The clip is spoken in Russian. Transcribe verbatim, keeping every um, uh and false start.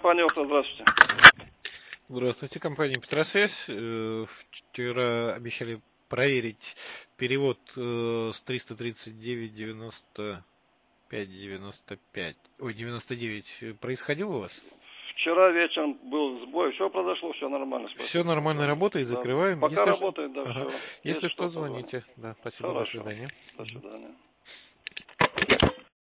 компания «Окна», здравствуйте. Здравствуйте, компания «Петросвязь». Э, Вчера обещали проверить перевод э, с триста тридцать девять девяносто пять девяносто пять. Ой, девяносто девять. Происходил у вас? Вчера вечером был сбой, все произошло, все нормально. Спасибо. Все нормально работает, да. закрываем. Пока Если работает, да, ага. все. Если Если что, что, звоните. Да, спасибо, Хорошо. до свидания. До свидания.